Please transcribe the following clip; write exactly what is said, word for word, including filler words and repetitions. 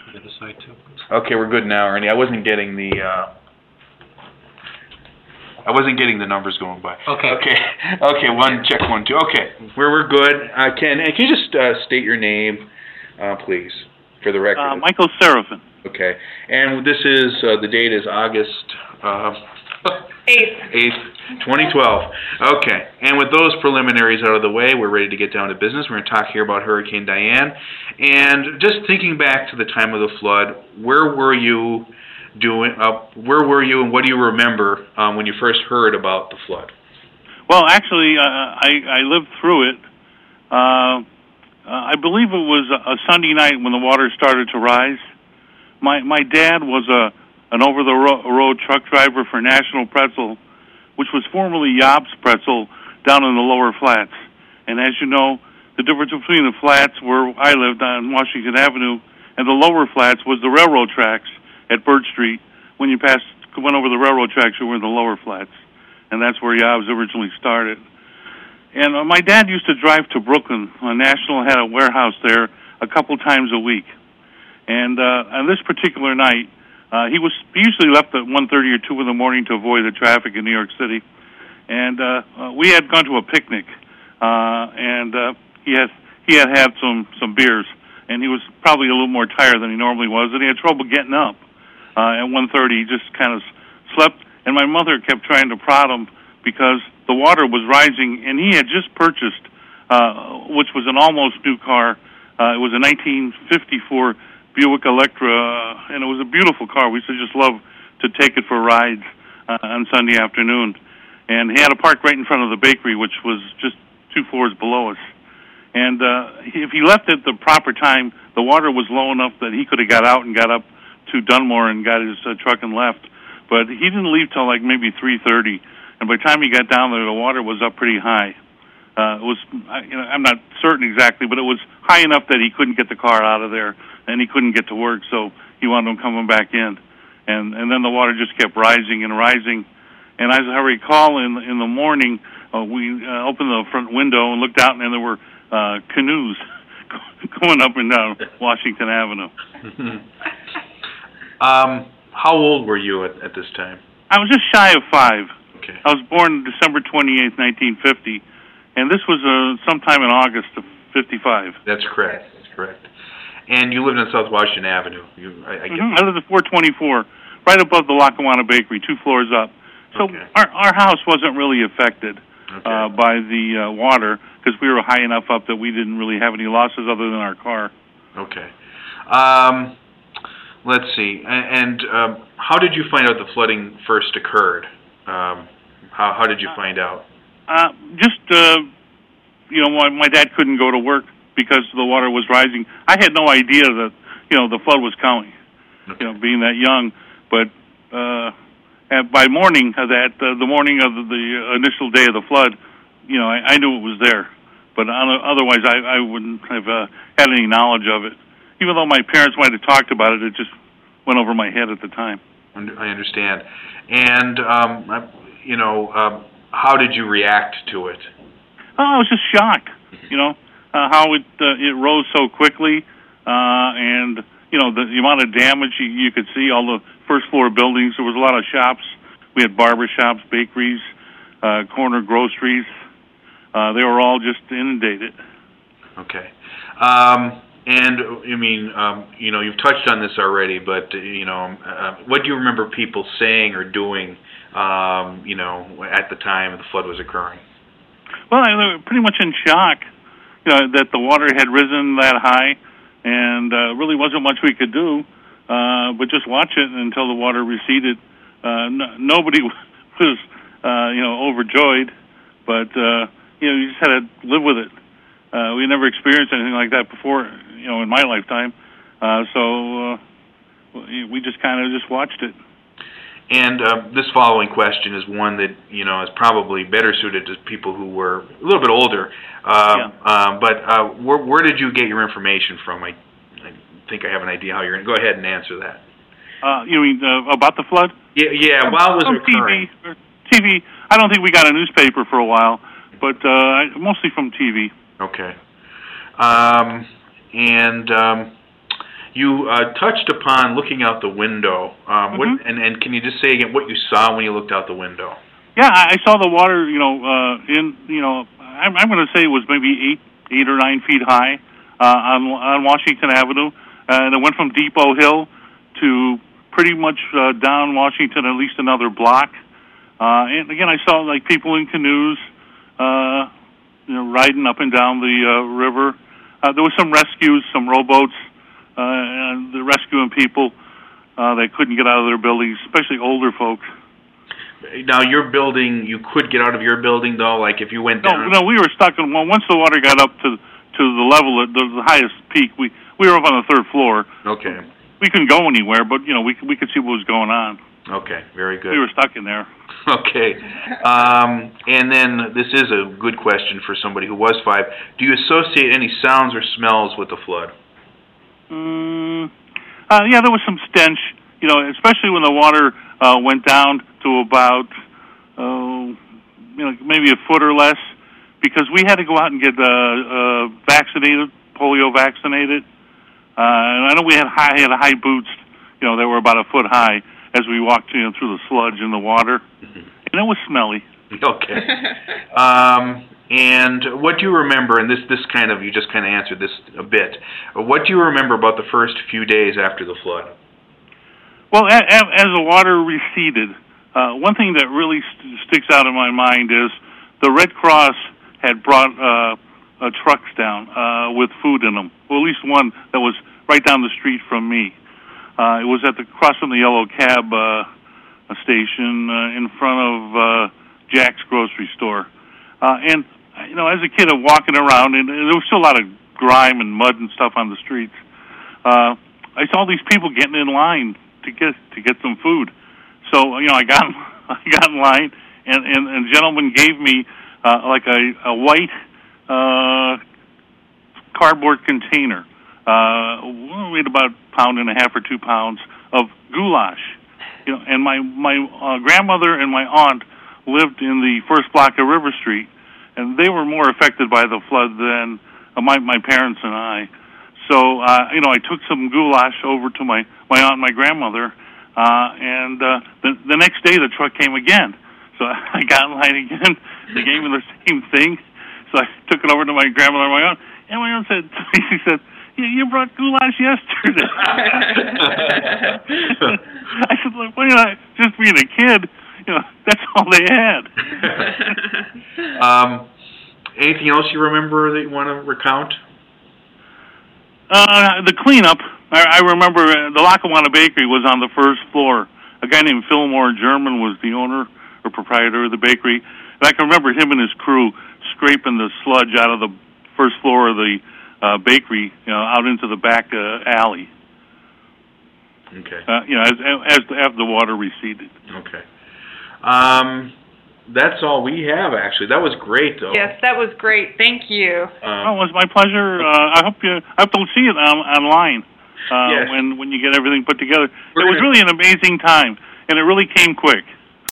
the other side too. Okay, we're good now, Ernie. I wasn't getting the, uh, I wasn't getting the numbers going by. Okay. Okay, okay, one, check one, two. Okay, we're, we're good. Uh, Ken, can you just uh, state your name, uh, please, for the record? Uh, Michael Seraphin. Okay, and this is, uh, the date is August, uh, Eighth. eighth, twenty twelve. Okay, and with those preliminaries out of the way, we're ready to get down to business. We're going to talk here about Hurricane Diane. And just thinking back to the time of the flood, where were you doing, uh, where were you and what do you remember um, when you first heard about the flood? Well, actually, uh, I, I lived through it. Uh, uh, I believe it was a Sunday night when the water started to rise. My my dad was a an over-the-road truck driver for National Pretzel, which was formerly Yob's Pretzel down in the lower flats. And as you know, the difference between the flats where I lived on Washington Avenue and the lower flats was the railroad tracks at Bird Street. When you passed, went over the railroad tracks, you were in the lower flats. And that's where Yob's originally started. And uh, my dad used to drive to Brooklyn. Uh, National had a warehouse there a couple times a week. And uh, on this particular night, Uh, he was he usually left at one thirty or two in the morning to avoid the traffic in New York City, and uh, uh, we had gone to a picnic, uh, and uh, he had he had had some some beers, and he was probably a little more tired than he normally was, and he had trouble getting up. Uh, at one thirty, he just kind of slept, and my mother kept trying to prod him because the water was rising, and he had just purchased, uh, which was an almost new car. Uh, it was a nineteen fifty-four Buick Electra, uh, and it was a beautiful car. We used to just love to take it for rides uh, on Sunday afternoon. And he had a park right in front of the bakery, which was just two floors below us. And uh, if he left at the proper time, the water was low enough that he could have got out and got up to Dunmore and got his uh, truck and left. But he didn't leave till like maybe three thirty. And by the time he got down there, the water was up pretty high. Uh, it was, you know, I'm not certain exactly, but it was high enough that he couldn't get the car out of there, and he couldn't get to work, so he wanted him coming back in. And and then the water just kept rising and rising. And as I recall, in in the morning, uh, we uh, opened the front window and looked out, and there were uh, canoes going up and down Washington Avenue. um, how old were you at, at this time? I was just shy of five. Okay. I was born December twenty-eighth, nineteen fifty. And this was uh, sometime in August of fifty-five. That's correct. That's correct. And you lived on South Washington Avenue. You, I, I, get mm-hmm. I lived at four twenty-four, right above the Lackawanna Bakery, two floors up. So okay. our our house wasn't really affected okay. uh, by the uh, water because we were high enough up that we didn't really have any losses other than our car. Okay. Um, let's see. And, and um, how did you find out the flooding first occurred? Um, how how did you find out? Uh, just, uh, you know, my, my dad couldn't go to work because the water was rising. I had no idea that, you know, the flood was coming, okay. you know, being that young. But uh, at, by morning of that, uh, the morning of the, the initial day of the flood, you know, I, I knew it was there. But otherwise, I, I wouldn't have uh, had any knowledge of it. Even though my parents might have talked about it, it just went over my head at the time. I understand. And, um, you know, um, how did you react to it? Oh, I was just shocked, you know, uh, how it uh, it rose so quickly, uh, and, you know, the, the amount of damage you, you could see, all the first floor buildings. There was a lot of shops. We had barber shops, bakeries, uh, corner groceries. Uh, they were all just inundated. Okay. Um, and, I mean, um, you know, you've touched on this already, but, uh, you know, uh, what do you remember people saying or doing Um, you know, at the time the flood was occurring? Well, they were pretty much in shock, you know, that the water had risen that high, and uh, really wasn't much we could do, uh, but just watch it until the water receded. Uh, no, nobody was, uh, you know, overjoyed, but uh, you know, you just had to live with it. Uh, we never experienced anything like that before, you know, in my lifetime. Uh, so uh, we just kind of just watched it. And uh, this following question is one that, you know, is probably better suited to people who were a little bit older. Uh, yeah. uh, but uh, where, where did you get your information from? I, I think I have an idea how you're going to go ahead and answer that. Uh, you mean uh, about the flood? Yeah, yeah. While it was occurring. T V, T V. I don't think we got a newspaper for a while, but uh, mostly from T V. Okay. Um, and um, You uh, touched upon looking out the window. Um, mm-hmm. what, and, and can you just say again what you saw when you looked out the window? Yeah, I saw the water, you know, uh, in, you know, I'm, I'm going to say it was maybe eight, eight or nine feet high uh, on on Washington Avenue, and it went from Depot Hill to pretty much uh, down Washington at least another block. Uh, and again, I saw like people in canoes, uh, you know, riding up and down the uh, river. Uh, there was some rescues, some rowboats, uh, and they're rescuing people uh, that couldn't get out of their buildings, especially older folks. Now, your building, you could get out of your building, though, like if you went no, down? No, we were stuck in, well, once the water got up to to the level, the, the highest peak, we, we were up on the third floor. Okay. We couldn't go anywhere, but, you know, we we could see what was going on. Okay, very good. We were stuck in there. Okay. Um, and then this is a good question for somebody who was five. Do you associate any sounds or smells with the flood? Mm, uh, yeah, there was some stench, you know, especially when the water uh, went down to about, uh, you know, maybe a foot or less, because we had to go out and get uh, uh, vaccinated, polio vaccinated. Uh, and I know we had high, had high boots, you know, they were about a foot high as we walked, you know, through the sludge in the water, mm-hmm. and it was smelly. Okay. um, and what do you remember? And this, this kind of you just kind of answered this a bit. What do you remember about the first few days after the flood? Well, a, a, as the water receded, uh, one thing that really st- sticks out in my mind is the Red Cross had brought uh, uh, trucks down uh, with food in them. Well, at least one that was right down the street from me. Uh, it was at the crossing the Yellow Cab uh, station uh, in front of uh, Jack's grocery store. Uh, and, you know, as a kid of walking around, and there was still a lot of grime and mud and stuff on the streets, uh, I saw these people getting in line to get to get some food. So, you know, I got I got in line, and, and, and a gentleman gave me uh, like a, a white uh, cardboard container. Uh, weighed about a pound and a half or two pounds of goulash, you know. And my my uh, grandmother and my aunt lived in the first block of River Street, and they were more affected by the flood than uh, my my parents and I. So, uh, you know, I took some goulash over to my my aunt and my grandmother, uh, and uh, the the next day the truck came again. So I got in line again. They gave me the same thing. So I took it over to my grandmother and my aunt, and my aunt said, she said, "You brought goulash yesterday." I said, "Look, well, you know, just being a kid, you know, that's all they had." um, anything else you remember that you want to recount? Uh, the cleanup. I, I remember uh, the Lackawanna Bakery was on the first floor. A guy named Fillmore German was the owner or proprietor of the bakery. And I can remember him and his crew scraping the sludge out of the first floor of the Uh, bakery, you know, out into the back uh, alley. Okay. Uh, you know, as, as the, after the water receded. Okay. Um, that's all we have, actually. That was great, though. Yes, that was great. Thank you. Um, oh, it was my pleasure. Uh, I hope you. I hope to see it on, online uh, yes. when when you get everything put together. We're it was gonna... really an amazing time, and it really came quick.